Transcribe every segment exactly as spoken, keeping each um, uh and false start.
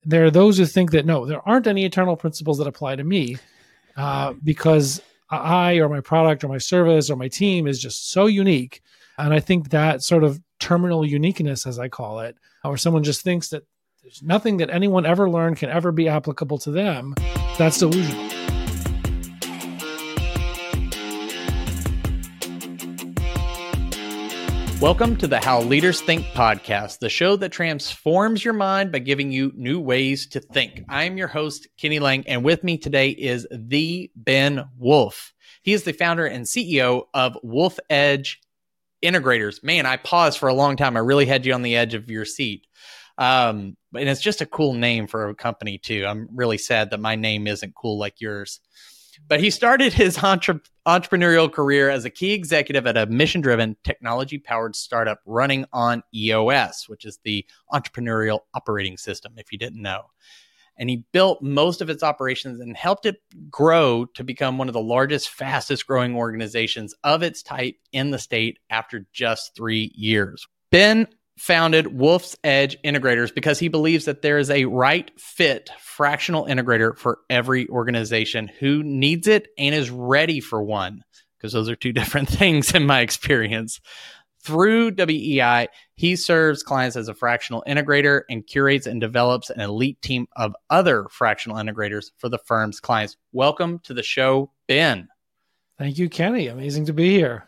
there are those who think that, no, there aren't any eternal principles that apply to me uh, because I or my product or my service or my team is just so unique. And I think that sort of terminal uniqueness, as I call it, or someone just thinks that there's nothing that anyone ever learned can ever be applicable to them, that's delusional. Welcome to the How Leaders Think podcast, the show that transforms your mind by giving you new ways to think. I'm your host, Kenny Lang, and with me today is the Ben Wolf. He is the founder and C E O of Wolf Edge Integrators. Man, I paused for a long time. I really had you on the edge of your seat. Um, and it's just a cool name for a company, too. I'm really sad that my name isn't cool like yours. But he started his entre- entrepreneurial career as a key executive at a mission-driven, technology-powered startup running on E O S, which is the Entrepreneurial Operating System, if you didn't know. And he built most of its operations and helped it grow to become one of the largest, fastest-growing organizations of its type in the state after just three years. Ben founded Wolf's Edge Integrators because he believes that there is a right fit fractional integrator for every organization who needs it and is ready for one, because those are two different things in my experience. Through W E I, he serves clients as a fractional integrator and curates and develops an elite team of other fractional integrators for the firm's clients. Welcome to the show, Ben. Thank you, Kenny. Amazing to be here.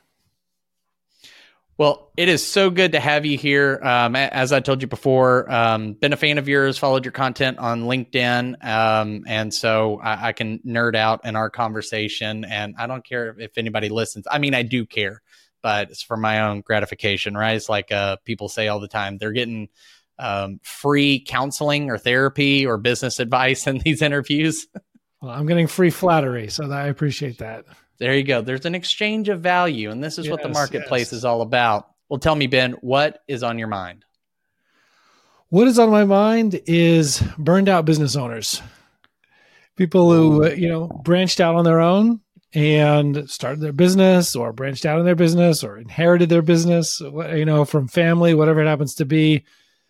Well, it is so good to have you here. Um, as I told you before, um, been a fan of yours, followed your content on LinkedIn. Um, and so I, I can nerd out in our conversation, and I don't care if anybody listens. I mean, I do care, but it's for my own gratification, right? It's like uh, people say all the time, they're getting um, free counseling or therapy or business advice in these interviews. Well, I'm getting free flattery, so I appreciate that. There you go. There's an exchange of value, and this is yes, what the marketplace yes. is all about. Well, tell me, Ben, what is on your mind? What is on my mind is burned out business owners, people who, you know, branched out on their own and started their business, or branched out in their business, or inherited their business, you know, from family, whatever it happens to be,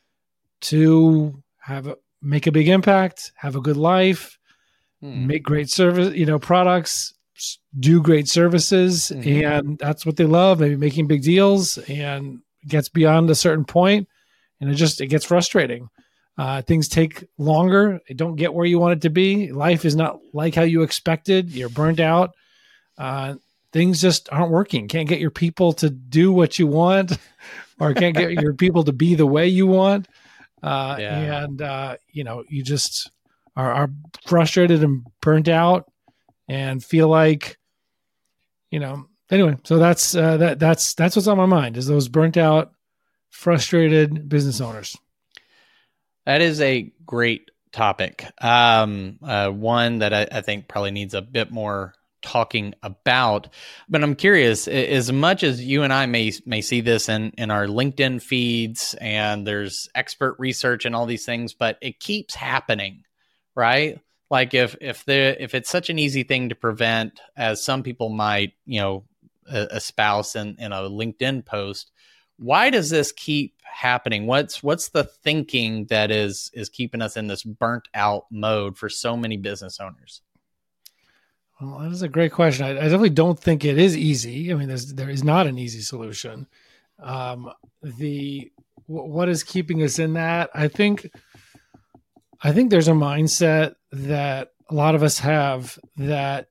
to have a, make a big impact, have a good life, hmm. make great service, you know, products, do great services, mm-hmm. and that's what they love, maybe making big deals, and it gets beyond a certain point, and it just, it gets frustrating. Uh, things take longer. They don't get where you want it to be. Life is not like how you expected. You're burnt out. Uh, things just aren't working. Can't get your people to do what you want, or can't get your people to be the way you want. Uh, yeah. And, uh, you know, you just are, are frustrated and burnt out, and feel like, you know, anyway, so that's, uh, that, that's, that's what's on my mind, is those burnt out, frustrated business owners. That is a great topic. Um, uh, one that I, I think probably needs a bit more talking about, but I'm curious, as much as you and I may, may see this in, in our LinkedIn feeds, and there's expert research and all these things, but it keeps happening, right? Like if if the if it's such an easy thing to prevent, as some people might, you know, espouse in, in a LinkedIn post, why does this keep happening? What's what's the thinking that is is keeping us in this burnt out mode for so many business owners? Well, that is a great question. I, I definitely don't think it is easy. I mean, there's there is not an easy solution. Um, the what is keeping us in that? I think. I think there's a mindset that a lot of us have, that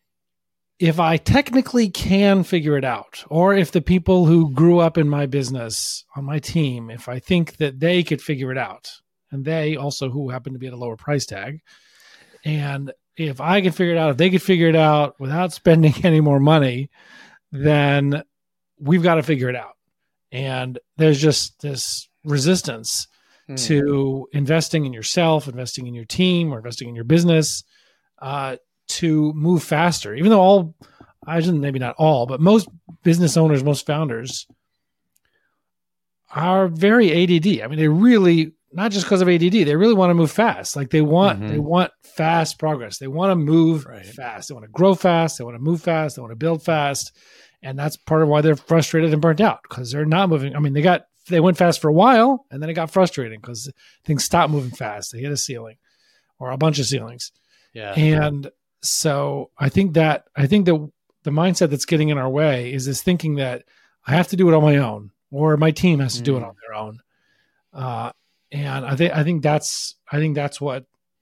if I technically can figure it out, or if the people who grew up in my business on my team, if I think that they could figure it out, and they also who happen to be at a lower price tag, and if I can figure it out, if they could figure it out without spending any more money, then we've got to figure it out. And there's just this resistance to investing in yourself, investing in your team, or investing in your business, uh, to move faster. Even though all, I shouldn't, maybe not all, but most business owners, most founders are very A D D. I mean, they really, not just because of A D D, they really want to move fast. Like they want, mm-hmm. they want fast progress. They want to move right. fast. They want to grow fast. They want to move fast. They want to build fast. And that's part of why they're frustrated and burnt out, because they're not moving. I mean, they got they went fast for a while, and then it got frustrating because things stopped moving fast. They hit a ceiling or a bunch of ceilings. Yeah. And so I think that, I think that the mindset that's getting in our way is this thinking that I have to do it on my own, or my team has to mm. do it on their own. Uh, and I think, I think that's, I think that's what,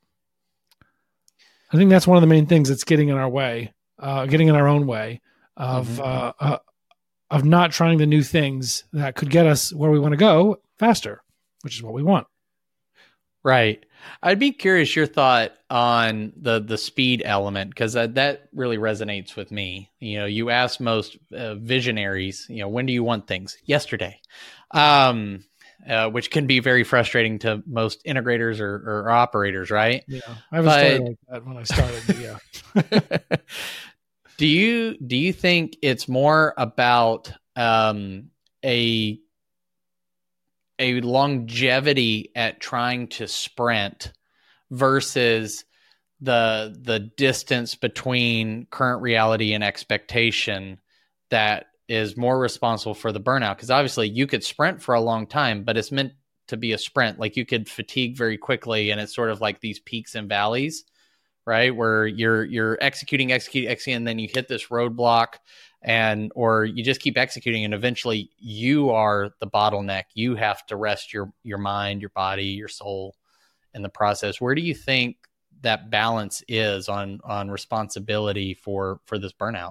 I think that's one of the main things that's getting in our way, uh, getting in our own way of, mm-hmm. uh, uh, of not trying the new things that could get us where we want to go faster, which is what we want. Right. I'd be curious your thought on the the speed element, because that, that really resonates with me. You know, you ask most uh, visionaries, you know, when do you want things? Yesterday, um, uh, which can be very frustrating to most integrators or, or operators, right? Yeah, I have a story like that when I started. But yeah. do you do you think it's more about um, a a longevity at trying to sprint versus the the distance between current reality and expectation that is more responsible for the burnout? Because obviously you could sprint for a long time, but it's meant to be a sprint. Like you could fatigue very quickly, and it's sort of like these peaks and valleys, right? Where you're you're executing, executing, executing, and then you hit this roadblock, and or you just keep executing, and eventually you are the bottleneck. You have to rest your your mind, your body, your soul in the process. Where do you think that balance is on on responsibility for for this burnout?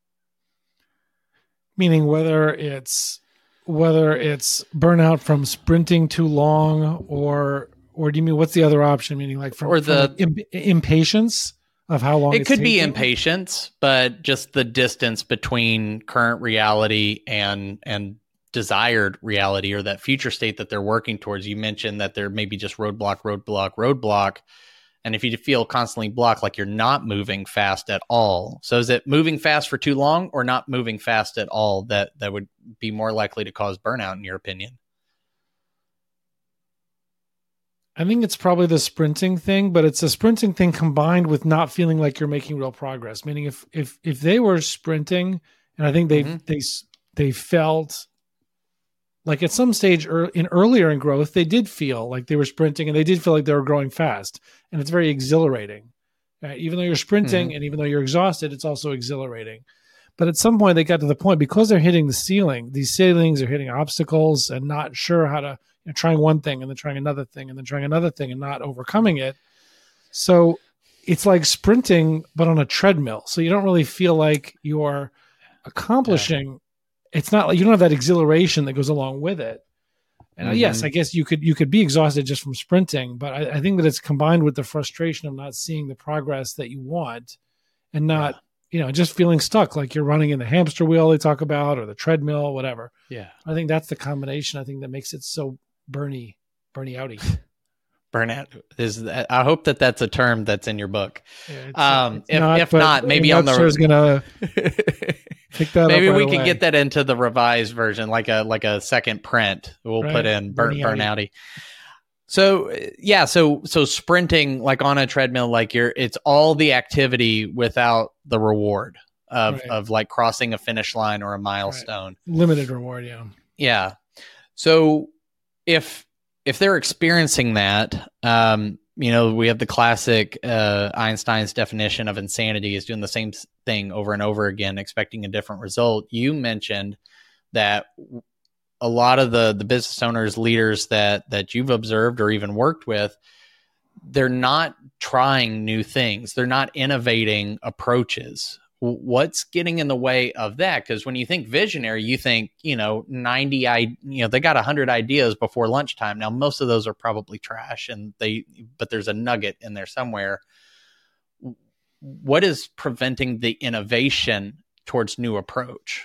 Meaning whether it's whether it's burnout from sprinting too long, or or do you mean what's the other option? Meaning like from, or the from like imp- impatience of how long it it's could taking? Be impatience, but just the distance between current reality and and desired reality, or that future state that they're working towards. You mentioned that there may be just roadblock, roadblock, roadblock. And if you feel constantly blocked, like you're not moving fast at all. So is it moving fast for too long or not moving fast at all that, that would be more likely to cause burnout, in your opinion? I think it's probably the sprinting thing, but it's a sprinting thing combined with not feeling like you're making real progress. Meaning if, if, if they were sprinting, and I think they, mm-hmm. they, they felt like at some stage in earlier in growth, they did feel like they were sprinting, and they did feel like they were growing fast, and it's very exhilarating. Right? Even though you're sprinting mm-hmm. and even though you're exhausted, it's also exhilarating. But at some point they got to the point, because they're hitting the ceiling, these ceilings are hitting obstacles and not sure how to, you know, trying one thing and then trying another thing and then trying another thing and not overcoming it. So it's like sprinting, but on a treadmill. So you don't really feel like you're accomplishing yeah. It's not like you don't have that exhilaration that goes along with it. And mm-hmm. yes, I guess you could you could be exhausted just from sprinting, but I, I think that it's combined with the frustration of not seeing the progress that you want, and not yeah. you know just feeling stuck, like you're running in the hamster wheel they talk about, or the treadmill, whatever. Yeah, I think that's the combination. I think that makes it so burny, burny outy. Burnout is. I hope that that's a term that's in your book. Yeah, it's, um, it's if not, if not, maybe on the is gonna. Pick that Maybe up right we could away. get that into the revised version, like a like a second print. We'll right. put in burn, burnouty. So yeah, so so sprinting like on a treadmill, like you're, it's all the activity without the reward of right. of like crossing a finish line or a milestone. Right. Limited reward, yeah. Yeah. So if if they're experiencing that, um, you know, we have the classic uh, Einstein's definition of insanity is doing the same thing over and over again, expecting a different result. You mentioned that a lot of the the business owners, leaders that that you've observed or even worked with, they're not trying new things. They're not innovating approaches. What's getting in the way of that? Because when you think visionary, you think, you know, ninety, I, you know, they got one hundred ideas before lunchtime. Now, most of those are probably trash, and they, but there's a nugget in there somewhere. What is preventing the innovation towards new approach?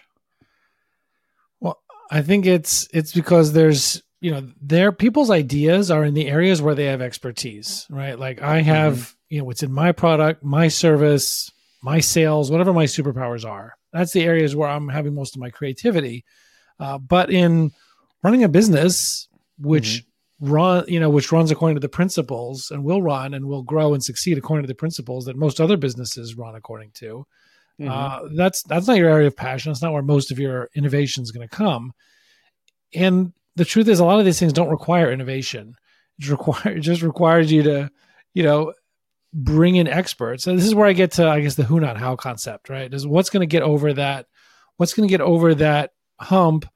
Well, I think it's it's because there's, you know, their people's ideas are in the areas where they have expertise, right? Like I have, mm-hmm. you know, it's in my product, my service, my sales, whatever my superpowers are. That's the areas where I'm having most of my creativity. Uh, but in running a business, which mm-hmm. run, you know, which runs according to the principles and will run and will grow and succeed according to the principles that most other businesses run according to, mm-hmm. uh, that's that's not your area of passion. That's not where most of your innovation is going to come. And the truth is a lot of these things don't require innovation. It, require, it just requires you to, you know, bring in experts. And this is where I get to, I guess, the who, not how concept, right? Is what's going to get over that, what's going to get over that hump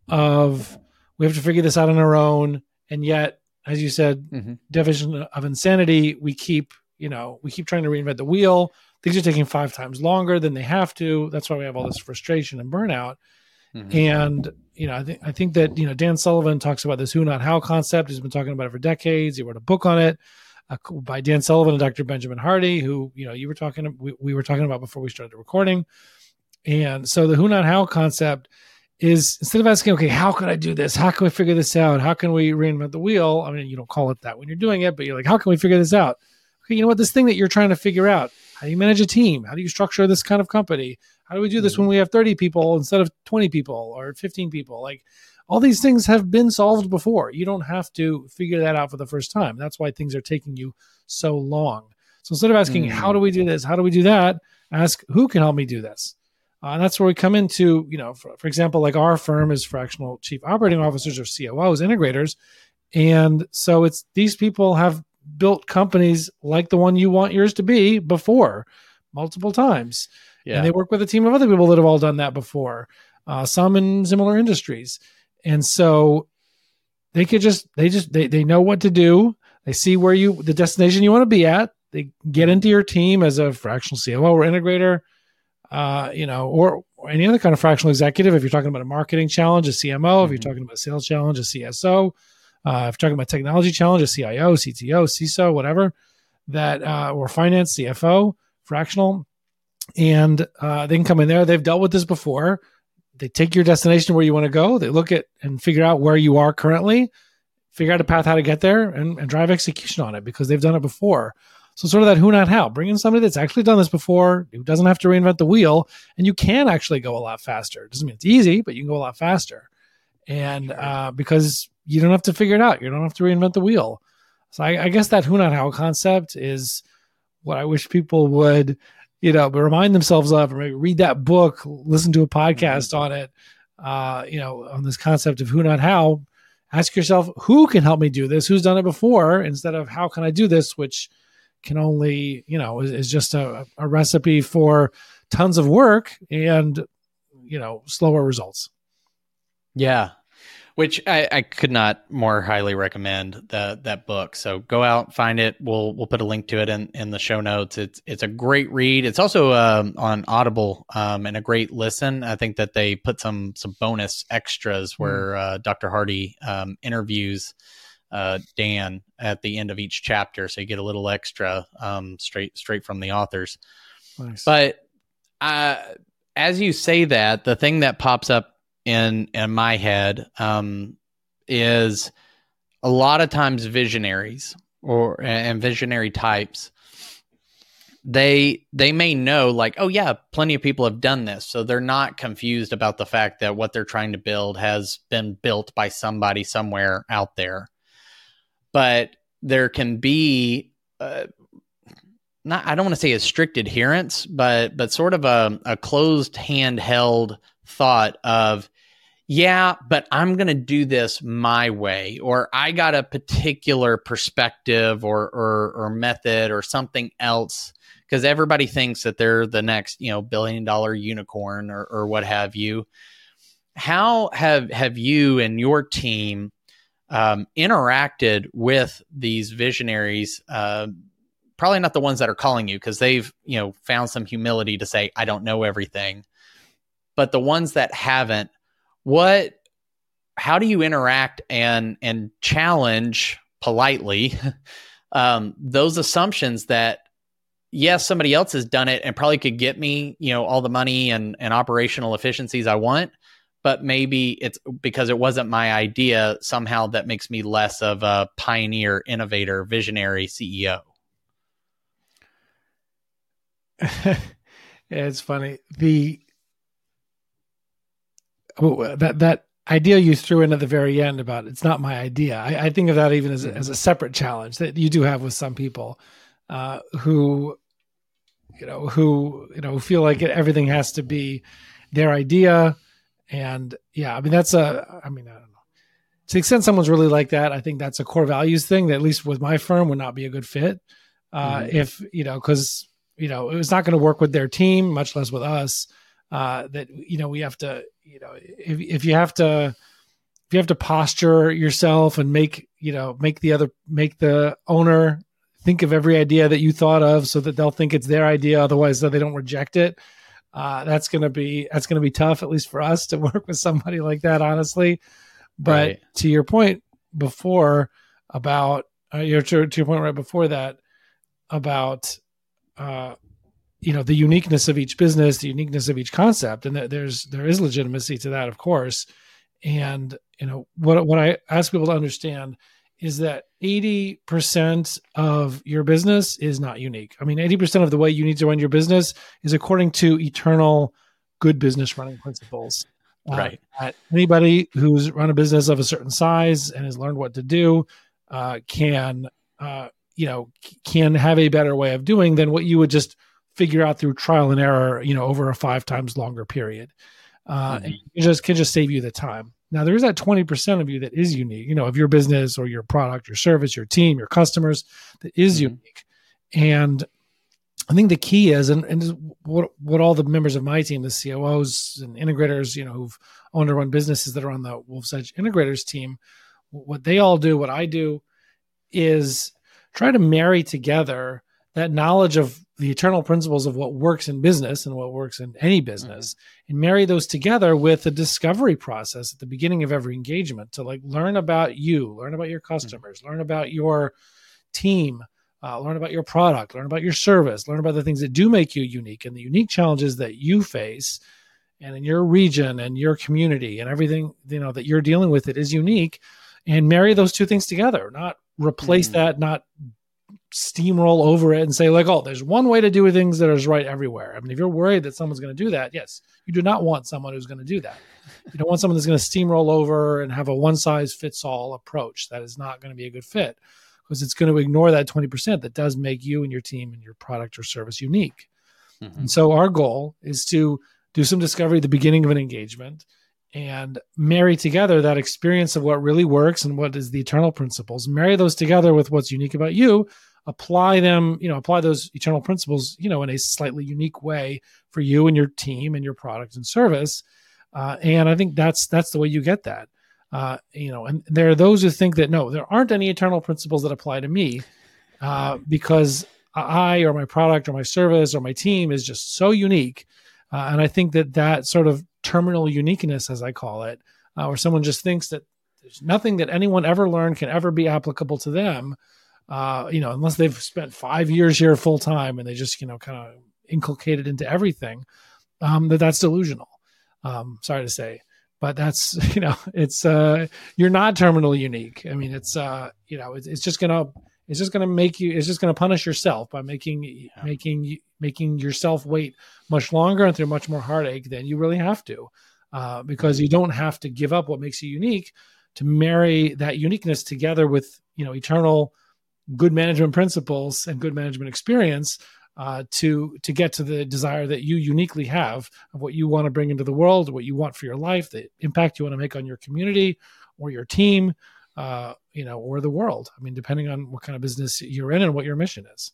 of we have to figure this out on our own. And yet, as you said, mm-hmm. definition of insanity, we keep, you know, we keep trying to reinvent the wheel. Things are taking five times longer than they have to. That's why we have all this frustration and burnout. Mm-hmm. And, you know, I think, I think that, you know, Dan Sullivan talks about this who, not how concept. He's been talking about it for decades. He wrote a book on it uh, by Dan Sullivan and Doctor Benjamin Hardy, who, you know, you were talking, we, we were talking about before we started recording. And so the who, not how concept is, instead of asking, okay, how can I do this? How can we figure this out? How can we reinvent the wheel? I mean, you don't call it that when you're doing it, but you're like, how can we figure this out? Okay, you know what, this thing that you're trying to figure out, how do you manage a team? How do you structure this kind of company? How do we do this when we have thirty people instead of twenty people or fifteen people? Like, all these things have been solved before. You don't have to figure that out for the first time. That's why things are taking you so long. So instead of asking, mm. how do we do this? How do we do that? Ask, who can help me do this? Uh, and that's where we come into, you know, for, for example, like our firm is fractional chief operating officers or C O Os, integrators. And so it's these people have built companies like the one you want yours to be before multiple times. Yeah. And they work with a team of other people that have all done that before, uh, some in similar industries. And so they could just, they just, they, they know what to do. They see where you, the destination you want to be at. They get into your team as a fractional C O O or integrator, uh, you know, or, or any other kind of fractional executive. If you're talking about a marketing challenge, a C M O, mm-hmm. if you're talking about a sales challenge, a C S O, uh, if you're talking about technology challenge, a C I O, C T O, C I S O, whatever that, uh, or finance, C F O, fractional. And uh, they can come in there. They've dealt with this before. They take your destination where you want to go. They look at and figure out where you are currently, figure out a path how to get there, and, and drive execution on it because they've done it before. So sort of that who, not how. Bring in somebody that's actually done this before, who doesn't have to reinvent the wheel, and you can actually go a lot faster. It doesn't mean it's easy, but you can go a lot faster. And uh, because you don't have to figure it out. You don't have to reinvent the wheel. So I, I guess that who, not how concept is what I wish people would, you know, but remind themselves of, or maybe read that book, listen to a podcast mm-hmm. on it, uh, you know, on this concept of who, not how. Ask yourself, who can help me do this? Who's done it before? Instead of how can I do this, which can only, you know, is, is just a, a recipe for tons of work and, you know, slower results. Yeah. Which I, I could not more highly recommend the, that book. So go out, find it. We'll we'll put a link to it in, in the show notes. It's it's a great read. It's also um, on Audible um, and a great listen. I think that they put some some bonus extras where mm. uh, Doctor Hardy um, interviews uh, Dan at the end of each chapter, so you get a little extra um, straight straight from the authors. Nice. But uh, as you say that, the thing that pops up in in my head um, is a lot of times visionaries or and visionary types, they they may know like, oh yeah, plenty of people have done this. So they're not confused about the fact that what they're trying to build has been built by somebody somewhere out there. But there can be uh, not, I don't want to say a strict adherence, but but sort of a, a closed handheld thought of, yeah, but I'm going to do this my way, or I got a particular perspective or, or, or method or something else, because everybody thinks that they're the next, you know, billion dollar unicorn or, or what have you. How have, have you and your team um, interacted with these visionaries? Uh, probably not the ones that are calling you, because they've, you know, found some humility to say, I don't know everything, but the ones that haven't, What, how do you interact and, and challenge politely um, those assumptions that, yes, somebody else has done it and probably could get me, you know, all the money and, and operational efficiencies I want, but maybe it's because it wasn't my idea somehow that makes me less of a pioneer, innovator, visionary C E O. Yeah, it's funny. The, Oh, that that idea you threw in at the very end about it's not my idea. I, I think of that even as a, as a separate challenge that you do have with some people uh, who, you know, who you know feel like everything has to be their idea. And yeah, I mean that's a. I mean I don't know. to the extent someone's really like that, I think that's a core values thing that at least with my firm would not be a good fit. Uh, mm-hmm. If, you know, cause you know, it was not going to work with their team, much less with us, uh, that, you know, we have to, you know, if, if you have to, if you have to posture yourself and make, you know, make the other, make the owner think of every idea that you thought of so that they'll think it's their idea. Otherwise, so they don't reject it. Uh, that's going to be, that's going to be tough, at least for us to work with somebody like that, honestly. But right. to your point before about, uh, your, to, to your point right before that about, uh, you know, the uniqueness of each business, the uniqueness of each concept. And th- there's, there is legitimacy to that, of course. And, you know, what, what I ask people to understand is that eighty percent of your business is not unique. I mean, eighty percent of the way you need to run your business is according to eternal good business running principles. Right. Uh, anybody who's run a business of a certain size and has learned what to do uh, can, uh, you know, can have a better way of doing than what you would just figure out through trial and error, you know, over a five times longer period. Uh, mm-hmm. And it just can just save you the time. Now, there's that twenty percent of you that is unique, you know, of your business or your product, your service, your team, your customers that is mm-hmm. unique. And I think the key is, and, and what what all the members of my team, the C O Os and integrators, you know, who've owned or run businesses that are on the Wolf's Edge Integrators team, what they all do, what I do, is try to marry together that knowledge of the eternal principles of what works in business and what works in any business, mm-hmm. and marry those together with the discovery process at the beginning of every engagement to like learn about you, learn about your customers, mm-hmm. learn about your team, uh, learn about your product, learn about your service, learn about the things that do make you unique and the unique challenges that you face and in your region and your community and everything, you know, that you're dealing with, it is unique, and marry those two things together, not replace mm-hmm. that, not steamroll over it and say like, oh, there's one way to do things that is right everywhere. I mean, if you're worried that someone's going to do that, yes, you do not want someone who's going to do that. You don't want someone that's going to steamroll over and have a one size fits all approach. That is not going to be a good fit because it's going to ignore that twenty percent that does make you and your team and your product or service unique. Mm-hmm. And so our goal is to do some discovery at the beginning of an engagement and marry together that experience of what really works and what is the eternal principles, marry those together with what's unique about you, apply them, you know, apply those eternal principles, you know, in a slightly unique way for you and your team and your product and service. Uh, and I think that's, that's the way you get that, uh, you know, and there are those who think that, no, there aren't any eternal principles that apply to me uh, because I, or my product or my service or my team is just so unique. Uh, and I think that that sort of terminal uniqueness, as I call it, uh, where someone just thinks that there's nothing that anyone ever learned can ever be applicable to them, uh, you know, unless they've spent five years here full time and they just, you know, kind of inculcated into everything, um, that that's delusional. Um, sorry to say, but that's, you know, it's, uh, you're not terminally unique. I mean, it's, uh, you know, it's, it's just going to, it's just going to make you, it's just going to punish yourself by making, yeah. making, making yourself wait much longer and through much more heartache than you really have to, uh, because you don't have to give up what makes you unique to marry that uniqueness together with, you know, eternal good management principles and good management experience, uh, to, to get to the desire that you uniquely have of what you want to bring into the world, what you want for your life, the impact you want to make on your community or your team, uh, you know, or the world. I mean, depending on what kind of business you're in and what your mission is.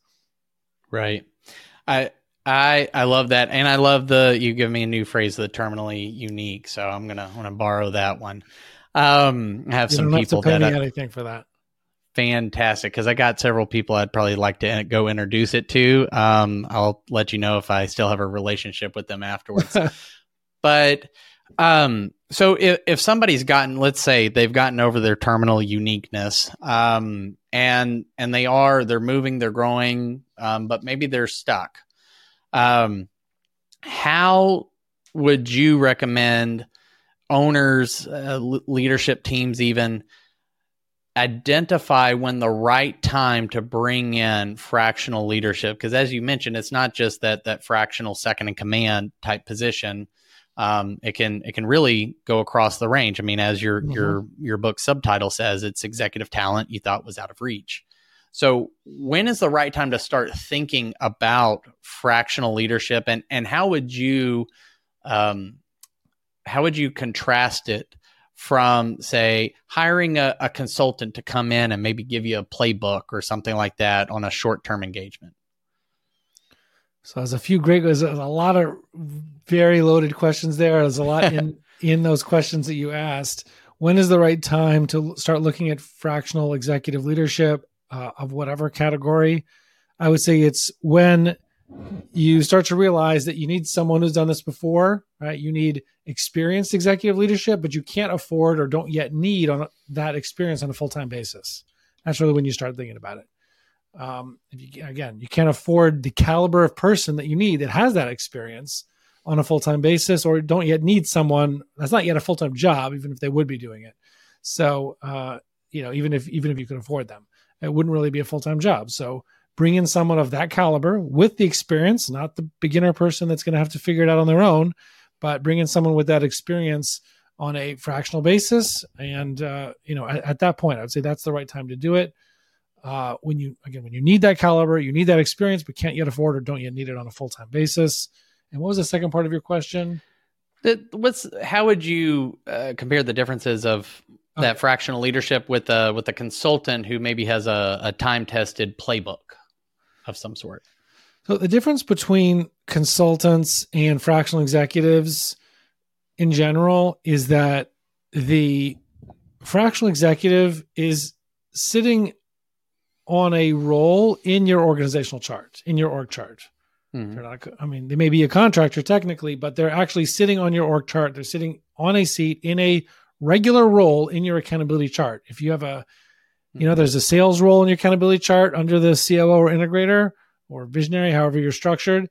Right. I, I, I love that. And I love the, you give me a new phrase, the terminally unique. So I'm going to want to borrow that one. Um, I have you some don't people have to pay that me I, anything for that. Fantastic. Cause I got several people I'd probably like to go introduce it to. Um, I'll let you know if I still have a relationship with them afterwards, but, um, so if, if somebody's gotten, let's say they've gotten over their terminal uniqueness, um, and, and they are, they're moving, they're growing, um, but maybe they're stuck. Um, how would you recommend owners, uh, leadership teams, even identify when the right time to bring in fractional leadership? Because as you mentioned, it's not just that, that fractional second in command type position. Um, it can, it can really go across the range. I mean, as your, mm-hmm. your, your book subtitle says, it's executive talent you thought was out of reach. So when is the right time to start thinking about fractional leadership, and, and how would you, um, how would you contrast it from, say, hiring a, a consultant to come in and maybe give you a playbook or something like that on a short-term engagement? So there's a few great, there's a lot of very loaded questions there. There's a lot in, in those questions that you asked. When is the right time to start looking at fractional executive leadership uh, of whatever category? I would say it's when you start to realize that you need someone who's done this before, right? You need experienced executive leadership, but you can't afford or don't yet need on that experience on a full-time basis. That's really when you start thinking about it. Um, if you, again, you can't afford the caliber of person that you need that has that experience on a full-time basis, or don't yet need someone that's not yet a full-time job, even if they would be doing it. So, uh, you know, even if, even if you could afford them, it wouldn't really be a full-time job. So bring in someone of that caliber with the experience, not the beginner person that's going to have to figure it out on their own, but bring in someone with that experience on a fractional basis. And, uh, you know, at, at that point, I would say that's the right time to do it. Uh, when you, again, when you need that caliber, you need that experience, but can't yet afford or don't yet need it on a full-time basis. And what was the second part of your question? The, what's, how would you uh, compare the differences of that okay. fractional leadership with a, with a consultant who maybe has a, a time-tested playbook of some sort? So the difference between consultants and fractional executives in general is that the fractional executive is sitting on a role in your organizational chart, in your org chart. Mm-hmm. They're not, I mean, they may be a contractor technically, but they're actually sitting on your org chart. They're sitting on a seat in a regular role in your accountability chart. If you have a, you know, there's a sales role in your accountability chart under the C O O or integrator or visionary, however you're structured.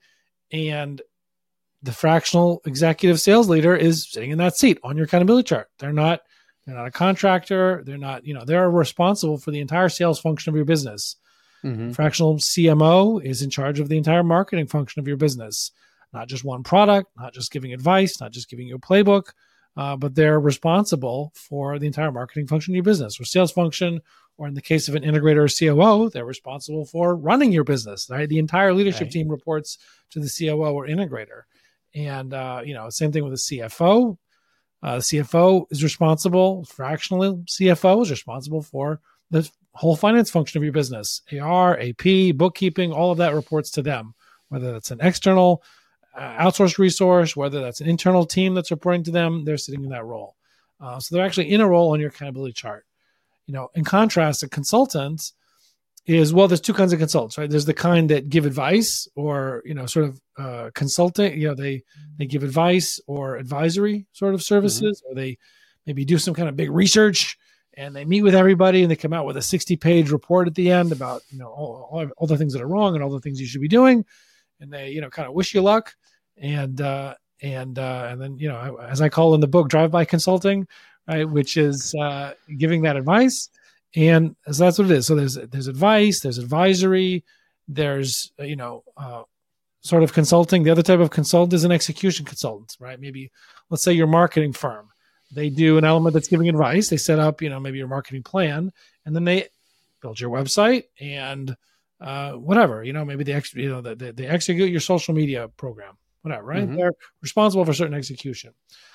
And the fractional executive sales leader is sitting in that seat on your accountability chart. They're not, they're not a contractor. They're not, you know, they're responsible for the entire sales function of your business. Mm-hmm. Fractional C M O is in charge of the entire marketing function of your business, not just one product, not just giving advice, not just giving you a playbook, uh, but they're responsible for the entire marketing function of your business or sales function. Or in the case of an integrator or C O O, they're responsible for running your business, right? The entire leadership right. team reports to the C O O or integrator. And, uh, you know, same thing with the C F O. Uh, the C F O is responsible, fractional C F O is responsible for the whole finance function of your business. A R, A P, bookkeeping, all of that reports to them, whether that's an external uh, outsourced resource, whether that's an internal team that's reporting to them, they're sitting in that role. Uh, so they're actually in a role on your accountability chart. You know, in contrast, a consultant is, well, there's two kinds of consultants, right? There's the kind that give advice or, you know, sort of uh, consulting, you know, they, they give advice or advisory sort of services, mm-hmm. or they maybe do some kind of big research and they meet with everybody and they come out with a sixty page report at the end about, you know, all, all, all the things that are wrong and all the things you should be doing. And they, you know, kind of wish you luck. And, uh, and, uh, and then, you know, as I call in the book, drive-by consulting, right, which is uh, giving that advice. And so that's what it is. So there's there's advice, there's advisory, there's, you know, uh, sort of consulting. The other type of consultant is an execution consultant, right? Maybe, let's say your marketing firm. They do an element that's giving advice. They set up, you know, maybe your marketing plan, and then they build your website and uh, whatever, you know, maybe they, ex- you know, they, they execute your social media program, whatever, right? Mm-hmm. They're responsible for certain execution.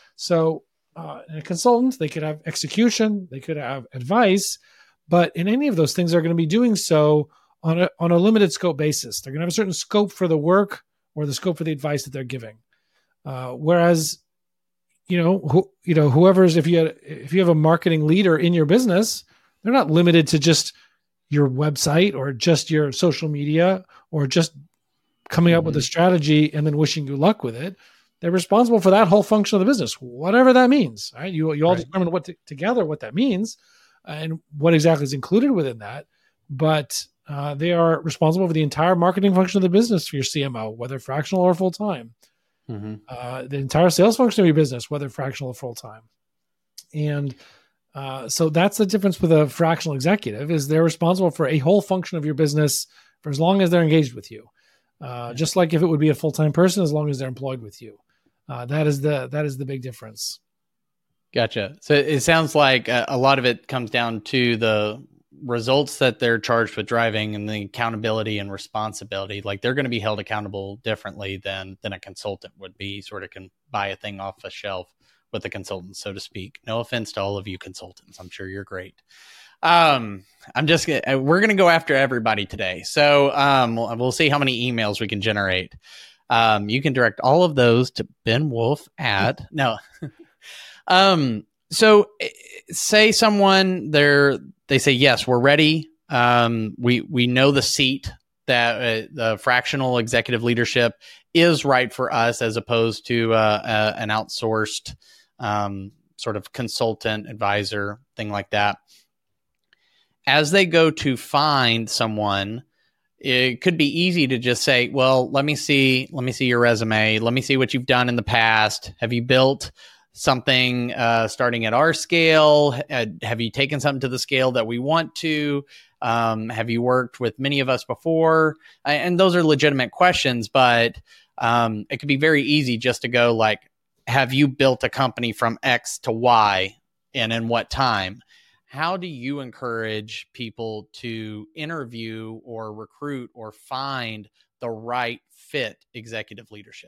So uh, in a consultant, they could have execution, they could have advice, but in any of those things, they're going to be doing so on a on a limited scope basis. They're going to have a certain scope for the work or the scope for the advice that they're giving. Uh, whereas, you know, who, you know, whoever's, if you had, if you have a marketing leader in your business, they're not limited to just your website or just your social media or just coming up mm-hmm. with a strategy and then wishing you luck with it. They're responsible for that whole function of the business, whatever that means. Right? You you all right. determine what to, together what that means and what exactly is included within that. But uh, they are responsible for the entire marketing function of the business for your C M O, whether fractional or full time. Mm-hmm. Uh, the entire sales function of your business, whether fractional or full time. And uh, so that's the difference with a fractional executive is they're responsible for a whole function of your business for as long as they're engaged with you. Uh, just like if it would be a full-time person, as long as they're employed with you. Uh, that is the, that is the big difference. Gotcha. So it sounds like a, a lot of it comes down to the results that they're charged with driving and the accountability and responsibility. Like they're going to be held accountable differently than, than a consultant would be, sort of can buy a thing off a shelf with the consultants, so to speak. No offense to all of you consultants. I'm sure you're great. Um, I'm just, we're going to go after everybody today. So um, we'll, we'll see how many emails we can generate. Um, you can direct all of those to Ben Wolf at, no. um, so say someone they're, they say, yes, we're ready. Um, we, we know the seat that uh, the fractional executive leadership is right for us, as opposed to uh, uh, an outsourced um, sort of consultant, advisor, thing like that. As they go to find someone, it could be easy to just say, well, let me see, let me see your resume. Let me see what you've done in the past. Have you built something uh, starting at our scale? Uh, have you taken something to the scale that we want to? Um, have you worked with many of us before? And those are legitimate questions, but um, it could be very easy just to go like, have you built a company from X to Y and in what time? How do you encourage people to interview or recruit or find the right fit executive leadership?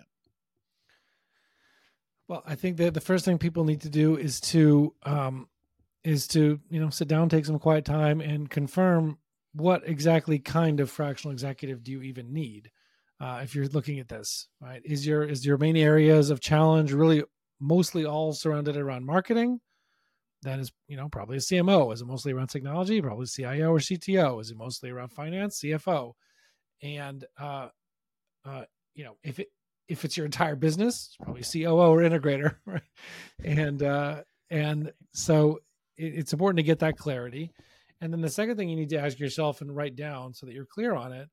Well, I think that the first thing people need to do is to um, is to you know sit down, take some quiet time, and confirm what exactly kind of fractional executive do you even need. Uh, if you're looking at this, right, is your is your main areas of challenge really mostly all surrounded around marketing? That is, you know, probably a C M O. Is it mostly around technology? Probably C I O or C T O. Is it mostly around finance? C F O. And uh, uh, you know, if it if it's your entire business, it's probably C O O or integrator, right? And uh, and so it, it's important to get that clarity. And then the second thing you need to ask yourself and write down so that you're clear on it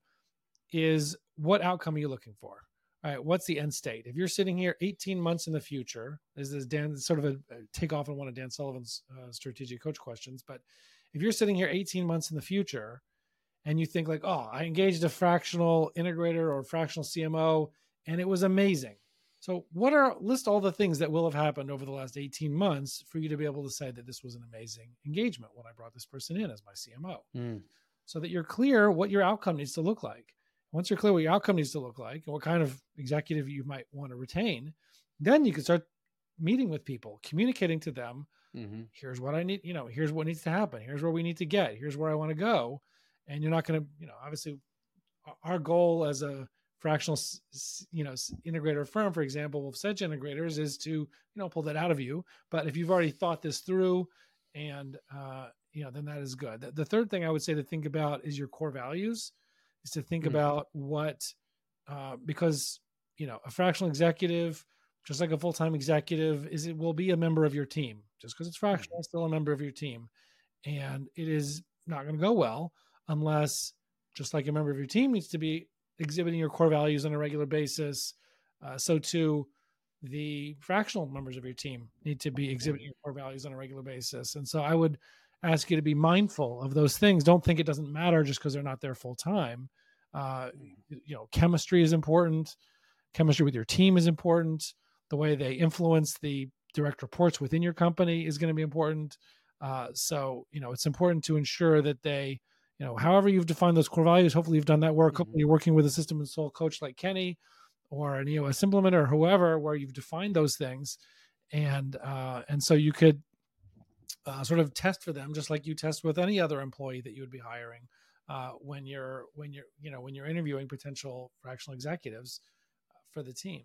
is, what outcome are you looking for? All right, what's the end state? If you're sitting here eighteen months in the future, this is Dan, sort of a, a takeoff on one of Dan Sullivan's uh, strategic coach questions. But if you're sitting here eighteen months in the future and you think like, oh, I engaged a fractional integrator or fractional C M O and it was amazing. So what are, list all the things that will have happened over the last eighteen months for you to be able to say that this was an amazing engagement when I brought this person in as my C M O, mm. so that you're clear what your outcome needs to look like. Once you're clear what your outcome needs to look like and what kind of executive you might want to retain, then you can start meeting with people, communicating to them. Mm-hmm. Here's what I need, you know, here's what needs to happen. Here's where we need to get, here's where I want to go. And you're not going to, you know, obviously our goal as a fractional, you know, integrator firm, for example, Wolf Sedge Integrators, is to, you know, pull that out of you. But if you've already thought this through and, uh, you know, then that is good. The, the third thing I would say to think about is your core values. Is to think mm-hmm. about what, uh, because, you know, a fractional executive, just like a full-time executive, is it will be a member of your team. Just because it's fractional, it's still a member of your team. And it is not going to go well unless, just like a member of your team needs to be exhibiting your core values on a regular basis, uh, so too the fractional members of your team need to be exhibiting your core values on a regular basis. And so I would ask you to be mindful of those things. Don't think it doesn't matter just because they're not there full time. Uh, you know, chemistry is important. Chemistry with your team is important. The way they influence the direct reports within your company is going to be important. Uh, so, you know, it's important to ensure that they, you know, however you've defined those core values, hopefully you've done that work. Mm-hmm. Hopefully you're working with a system and soul coach like Kenny or an E O S implementer or whoever, where you've defined those things. And, uh, and so you could, Uh, sort of test for them, just like you test with any other employee that you would be hiring uh, when you're when you're you know when you're interviewing potential fractional executives uh, for the team.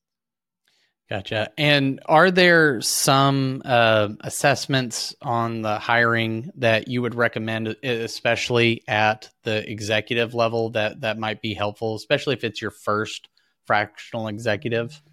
Gotcha. And are there some uh, assessments on the hiring that you would recommend, especially at the executive level, that that might be helpful, especially if it's your first fractional executive?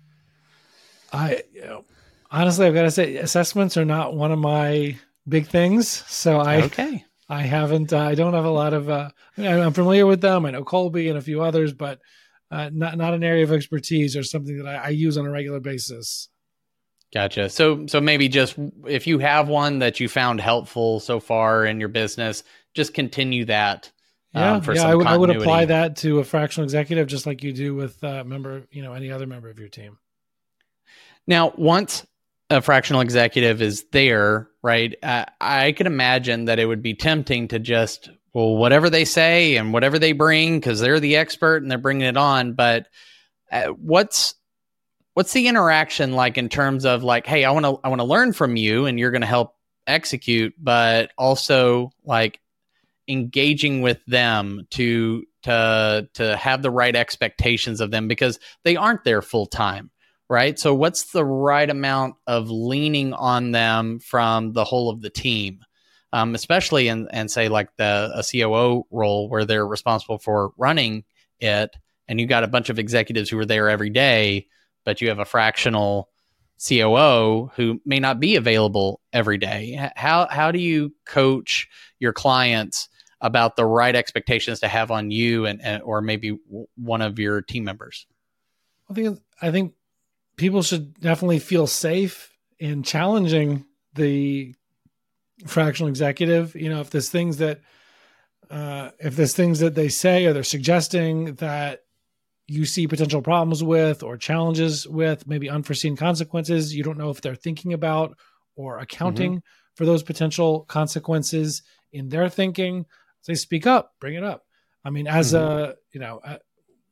I you know. Honestly, I've got to say, assessments are not one of my big things. So I, okay. I haven't, uh, I don't have a lot of, uh, I mean, I'm familiar with them. I know Colby and a few others, but uh, not, not an area of expertise or something that I, I use on a regular basis. Gotcha. So, so maybe just if you have one that you found helpful so far in your business, just continue that. Yeah, um, for yeah, some I would, I would continuity. apply that to a fractional executive, just like you do with uh member, you know, any other member of your team. Now, once a fractional executive is there, right? Uh, I can imagine that it would be tempting to just, well, whatever they say and whatever they bring, because they're the expert and they're bringing it on. But uh, what's what's the interaction like in terms of like, hey, I want to I want to learn from you and you're going to help execute, but also like engaging with them to to to have the right expectations of them because they aren't there full time, right? So what's the right amount of leaning on them from the whole of the team, um, especially in and say like the a C O O role where they're responsible for running it, and you got a bunch of executives who are there every day, but you have a fractional C O O who may not be available every day. How how do you coach your clients about the right expectations to have on you and, and or maybe one of your team members? I think I think people should definitely feel safe in challenging the fractional executive. You know, if there's things that uh, if there's things that they say or they're suggesting that you see potential problems with or challenges with, maybe unforeseen consequences, you don't know if they're thinking about or accounting mm-hmm. for those potential consequences in their thinking, say, speak up, bring it up. I mean, as mm-hmm. a, you know, a,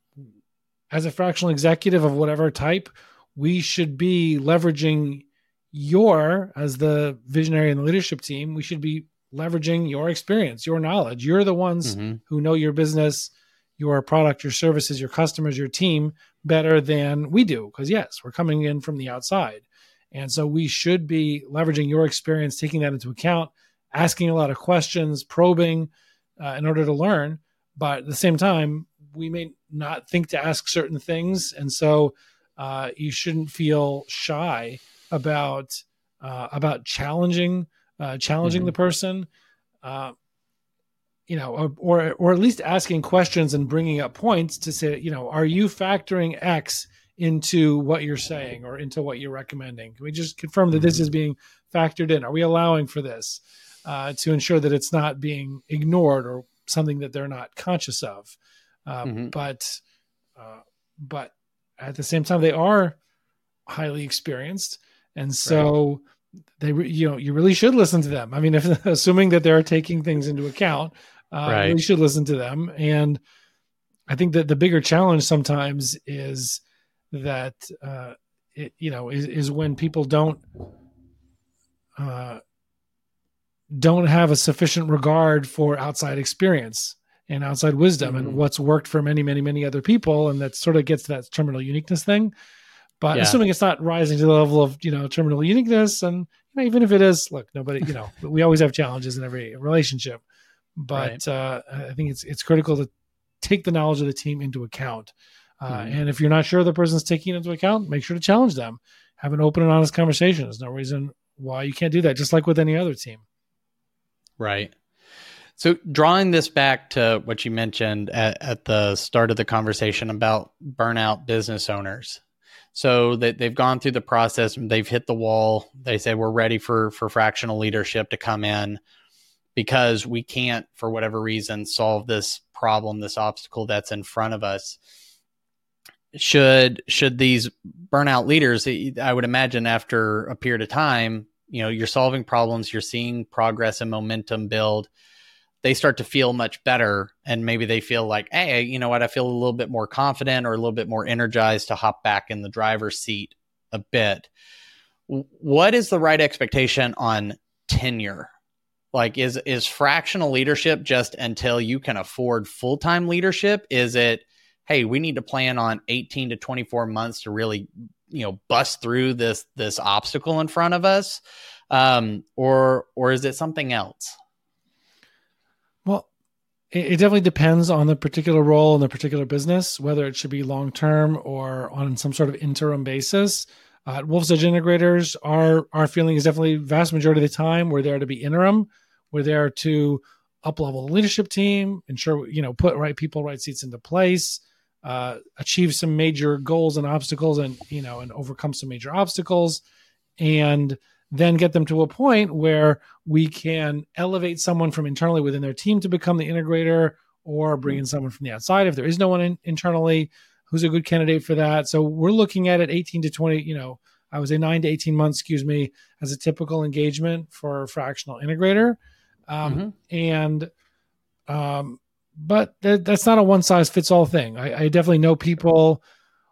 as a fractional executive of whatever type, we should be leveraging your, as the visionary and the leadership team, we should be leveraging your experience, your knowledge. You're the ones mm-hmm. who know your business, your product, your services, your customers, your team better than we do. Because yes, we're coming in from the outside. And so we should be leveraging your experience, taking that into account, asking a lot of questions, probing uh, in order to learn. But at the same time, we may not think to ask certain things. And so uh, you shouldn't feel shy about uh, about challenging uh, challenging mm-hmm. the person. Uh, you know, or, or or at least asking questions and bringing up points to say, you know, are you factoring X into what you're saying or into what you're recommending? Can we just confirm that this is being factored in? Are we allowing for this uh, to ensure that it's not being ignored or something that they're not conscious of? Uh, mm-hmm. But uh, but at the same time, they are highly experienced, and so right. they, re- you know, you really should listen to them. I mean, if assuming that they're taking things into account. Uh, right. We should listen to them. And I think that the bigger challenge sometimes is that, uh, it, you know, is, is when people don't, uh, don't have a sufficient regard for outside experience and outside wisdom mm-hmm. and what's worked for many, many, many other people. And that sort of gets to that terminal uniqueness thing. But yeah. assuming it's not rising to the level of, you know, terminal uniqueness, and you know, even if it is, look, nobody, you know, we always have challenges in every relationship. But right. uh, I think it's it's critical to take the knowledge of the team into account. Uh, mm-hmm. And if you're not sure the person's taking it into account, make sure to challenge them. Have an open and honest conversation. There's no reason why you can't do that, just like with any other team. Right. So drawing this back to what you mentioned at, at the start of the conversation about burnout business owners. So that they've gone through the process, they've hit the wall. They say, we're ready for, for fractional leadership to come in, because we can't, for whatever reason, solve this problem, this obstacle that's in front of us. Should should these burnout leaders, I would imagine after a period of time, you know, you're solving problems, you're seeing progress and momentum build, they start to feel much better. And maybe they feel like, hey, you know what, I feel a little bit more confident or a little bit more energized to hop back in the driver's seat a bit. What is the right expectation on tenure? Like, is is fractional leadership just until you can afford full-time leadership? Is it, hey, we need to plan on eighteen to twenty-four months to really, you know, bust through this this obstacle in front of us? Um, or or is it something else? Well, it, it definitely depends on the particular role in the particular business, whether it should be long-term or on some sort of interim basis. Uh, at Wolf's Edge Integrators, our our feeling is definitely vast majority of the time we're there to be interim. We're there to up-level the leadership team, ensure, you know, put right people, right seats into place, uh, achieve some major goals and obstacles, and, you know, and overcome some major obstacles, and then get them to a point where we can elevate someone from internally within their team to become the integrator, or bring in someone from the outside if there is no one in, internally who's a good candidate for that. So we're looking at it eighteen to twenty, you know, I would say nine to eighteen months, excuse me, as a typical engagement for a fractional integrator. Um, mm-hmm. And, um, but th- that's not a one size fits all thing. I, I definitely know people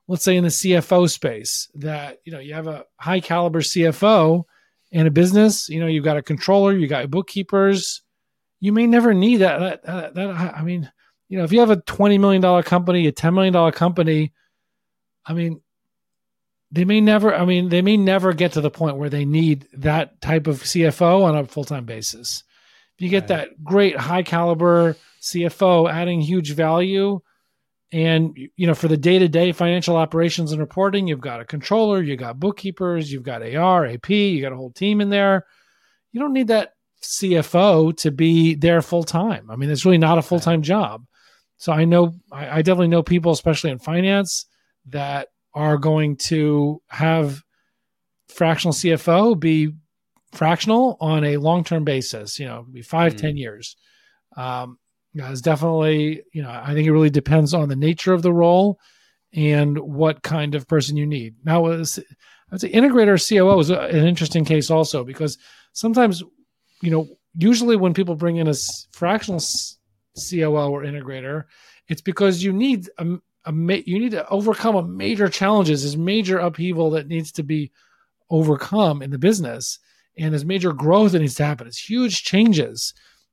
let's say in the C F O space, that, you know, you have a high caliber C F O in a business, you know, you've got a controller, you got bookkeepers, you may never need that. That, that, that I mean, you know, if you have a twenty million dollars company, a ten million dollars company, I mean, they may never, I mean, they may never get to the point where they need that type of C F O on a full-time basis. If you get right. that great high caliber C F O adding huge value, and, you know, for the day-to-day financial operations and reporting, you've got a controller, you've got bookkeepers, you've got A R, A P, you got a whole team in there. You don't need that C F O to be there full-time. I mean, it's really not a full-time right. job. So I know, I, I definitely know people, especially in finance, that are going to have fractional C F O be fractional on a long-term basis, you know, be five, mm. ten years. Um, it's definitely, you know, I think it really depends on the nature of the role and what kind of person you need. Now, was, I'd say integrator C O O is an interesting case also, because sometimes, you know, usually when people bring in a fractional C O O or integrator, it's because you need a A ma- you need to overcome a major challenges, this major upheaval that needs to be overcome in the business, and there's major growth that needs to happen. It's huge changes.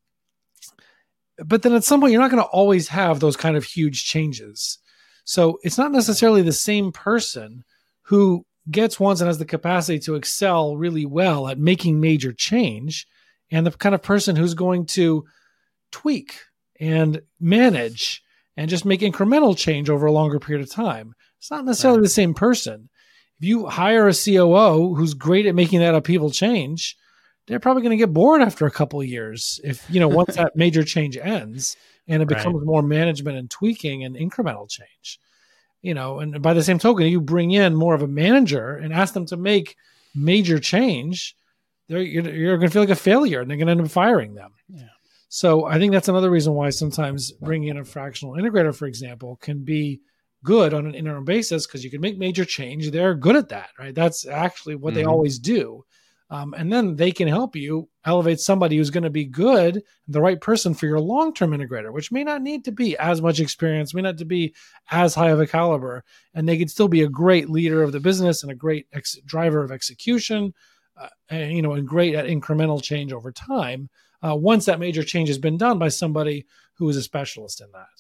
But then at some point, you're not going to always have those kind of huge changes. So it's not necessarily the same person who gets once and has the capacity to excel really well at making major change, and the kind of person who's going to tweak and manage and just make incremental change over a longer period of time. It's not necessarily right. the same person. If you hire a C O O who's great at making that upheaval change, they're probably going to get bored after a couple of years. If, you know, once that major change ends and it becomes right. more management and tweaking and incremental change, you know, and by the same token, you bring in more of a manager and ask them to make major change, they're, you're, you're going to feel like a failure, and they're going to end up firing them. Yeah. So I think that's another reason why sometimes bringing in a fractional integrator, for example, can be good on an interim basis, because you can make major change. They're good at that, right? That's actually what mm-hmm. they always do. Um, and then they can help you elevate somebody who's going to be good, the right person for your long-term integrator, which may not need to be as much experience, may not to be as high of a caliber, and they could still be a great leader of the business and a great ex- driver of execution, uh, and, you know, and great at incremental change over time. Uh, once that major change has been done by somebody who is a specialist in that.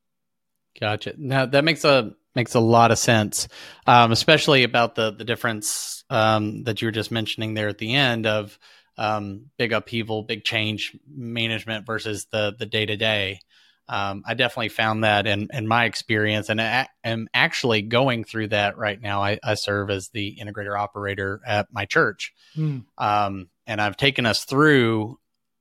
Gotcha. Now that makes a makes a lot of sense, um, especially about the the difference um, that you were just mentioning there at the end of um, big upheaval, big change management versus the the day to day. I definitely found that in in my experience, and I am actually going through that right now. I, I serve as the integrator operator at my church, mm. um, and I've taken us through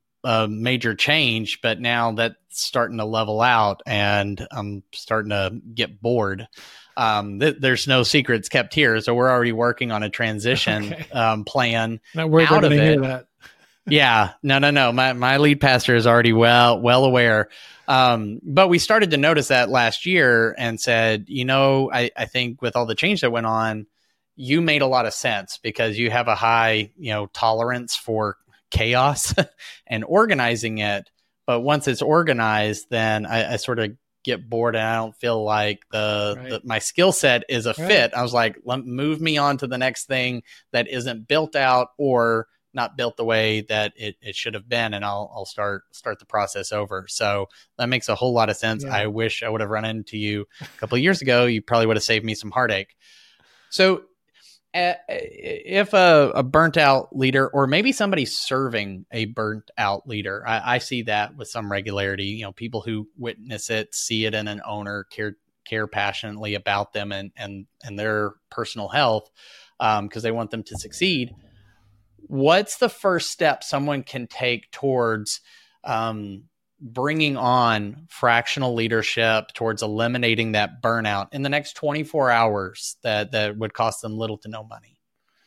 a major change, but now that's starting to level out, and I'm starting to get bored. Um, th- there's no secrets kept here. So we're already working on a transition okay. um, plan Not worried out about of it. Hear that. Yeah, no, no, no. My, my lead pastor is already well, well aware. Um, but we started to notice that last year and said, you know, I, I think with all the change that went on, you made a lot of sense, because you have a high, you know, tolerance for chaos and organizing it. But once it's organized, then I, I sort of get bored, and I don't feel like the, right. the my skill set is a right. fit. I was like, let, move me on to the next thing that isn't built out or not built the way that it, it should have been, and I'll I'll start start the process over. So that makes a whole lot of sense. Yeah. I wish I would have run into you a couple of years ago. You probably would have saved me some heartache. So Uh, if a, a burnt out leader, or maybe somebody serving a burnt out leader, I, I see that with some regularity, you know, people who witness it, see it in an owner, care, care passionately about them and, and, and their personal health, um, because they want them to succeed. What's the first step someone can take towards, um, bringing on fractional leadership, towards eliminating that burnout in the next twenty-four hours that, that would cost them little to no money?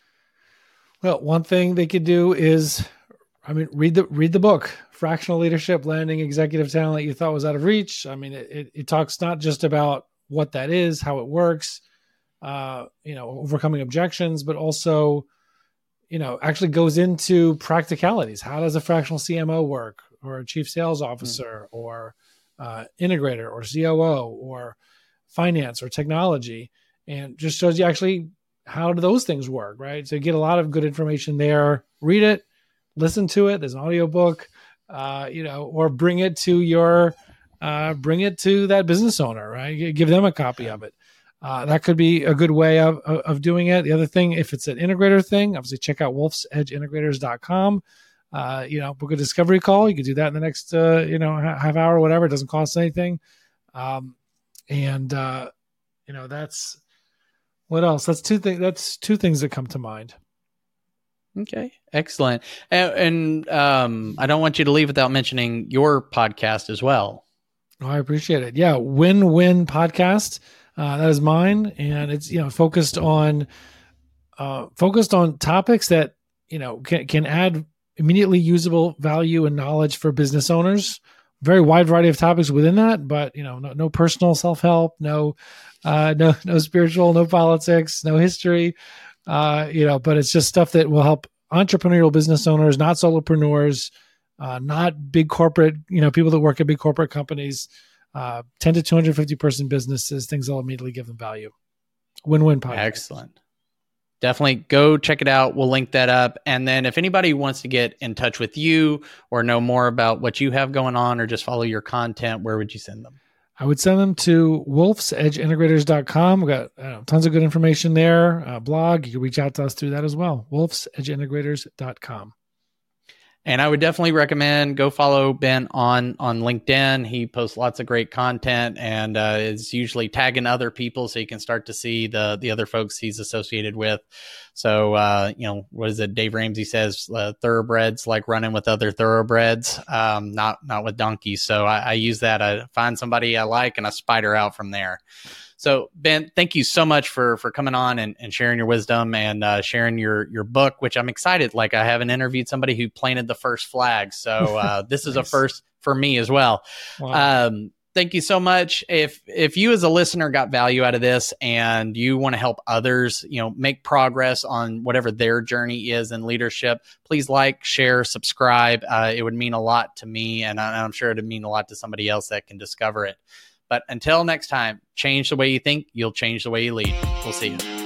Well, one thing they could do is, I mean, read the, read the book, Fractional Leadership, Landing Executive Talent You Thought Was Out of Reach. I mean, it, it, it talks not just about what that is, how it works, uh, you know, overcoming objections, but also, you know, actually goes into practicalities. How does a fractional C M O work, or a chief sales officer, mm. or uh, integrator, or C O O, or finance, or technology, and just shows you actually how do those things work, right? So you get a lot of good information there. Read it, listen to it. There's an audiobook, uh, you know, or bring it to your, uh, bring it to that business owner, right? Give them a copy of it. Uh, that could be a good way of, of, of doing it. The other thing, if it's an integrator thing, obviously check out wolf's edge integrators dot com. Uh, you know, book a discovery call. You could do that in the next, uh, you know, half hour or whatever. It doesn't cost anything. Um, and, uh, you know, that's, what else? That's two things. That's two things that come to mind. Okay, excellent. And, and um, I don't want you to leave without mentioning your podcast as well. Oh, I appreciate it. Yeah, Win-Win Podcast. Uh, that is mine, and it's you know focused on uh, focused on topics that you know can can add immediately usable value and knowledge for business owners. Very wide variety of topics within that, but you know, no, no personal self-help, no, uh, no, no spiritual, no politics, no history, uh, you know, but it's just stuff that will help entrepreneurial business owners, not solopreneurs, uh, not big corporate, you know, people that work at big corporate companies, uh, ten to two hundred fifty person businesses, things that'll immediately give them value. Win-win podcast. Excellent. Definitely go check it out. We'll link that up. And then if anybody wants to get in touch with you or know more about what you have going on or just follow your content, where would you send them? I would send them to wolf's edge integrators dot com. We've got uh, tons of good information there. Uh, blog, you can reach out to us through that as well. wolf's edge integrators dot com. And I would definitely recommend go follow Ben on, on LinkedIn. He posts lots of great content and uh, is usually tagging other people so you can start to see the the other folks he's associated with. So, uh, you know, what is it? Dave Ramsey says uh, thoroughbreds like running with other thoroughbreds, um, not not with donkeys. So I, I use that. I find somebody I like and I spider out from there. So Ben, thank you so much for for coming on and, and sharing your wisdom and uh, sharing your your book, which I'm excited. Like I haven't interviewed somebody who planted the first flag, so uh, this is nice. A first for me as well. Wow. Um, thank you so much. If if you as a listener got value out of this and you want to help others, you know, make progress on whatever their journey is in leadership, please like, share, subscribe. Uh, it would mean a lot to me, and I'm sure it would mean a lot to somebody else that can discover it. But until next time, change the way you think, you'll change the way you lead. We'll see you.